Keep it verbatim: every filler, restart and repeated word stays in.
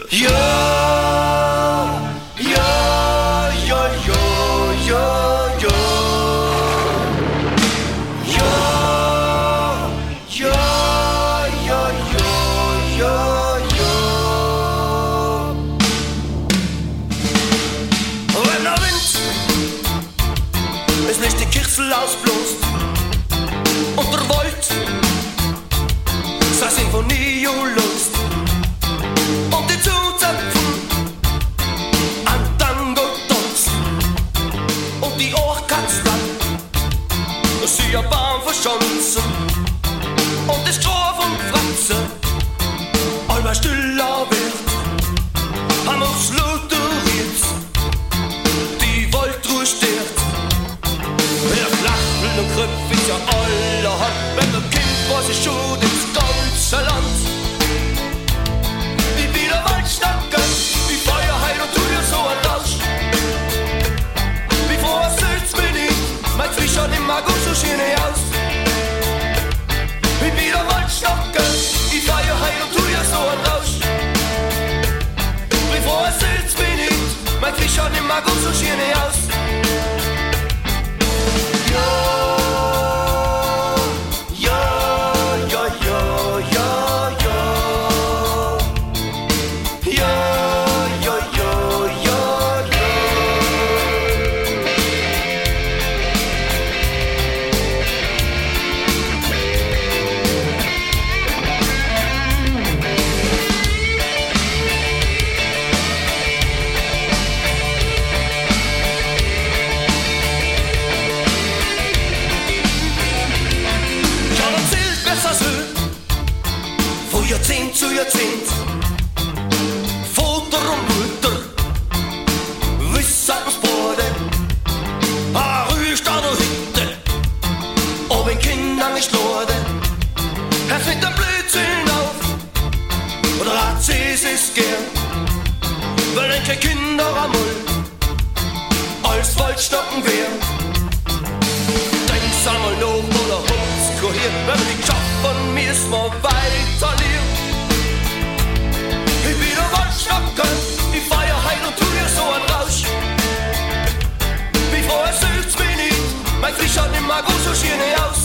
Ja, ja, ja, ja, ja, ja. Ja, ja, ja, ja, ja, ja. Wenn der Wind es nicht die Kirzel ausbläst und der Wald sei Sinfonie und Lust und die Zuzapfen an Tango-Tanz und die Ohrkatzler sie ja Baum verschanzen und das Stroh vom Fratze allmal stiller wird am aufs Lotteriert die Waldruhe stirbt der Flachel und Kröpf ist ja allerhand wenn der Kind was ich schon ins ganze Land wie wieder Waldschnacken wie Feuerheil und tu dir so ein Lausch wie vorher sitzt mir nicht mein Fischer nimmer gut so schön aus wie wieder Waldschnacken die Feuerheil und tu dir so ein Lausch wie vorher sitzt mir nicht mein Fischer nimmer gut so schön aus Jahrzehnt zu Jahrzehnt Vater und Mutter wissen's beide a Rühstand und Hütte ob ein Kindern nicht lorde hört mit dem Blödsinn auf oder hat sie's es gern weil ein kein Kinder einmal als Waldstocken wär denk's einmal noch oder habt's gehört wenn wir nicht schaffen müssen wir weiterleben die Feierheit und tu dir so ein Rausch wie vorher sülzt mich nicht mein Fisch hat nimmer gut so schön aus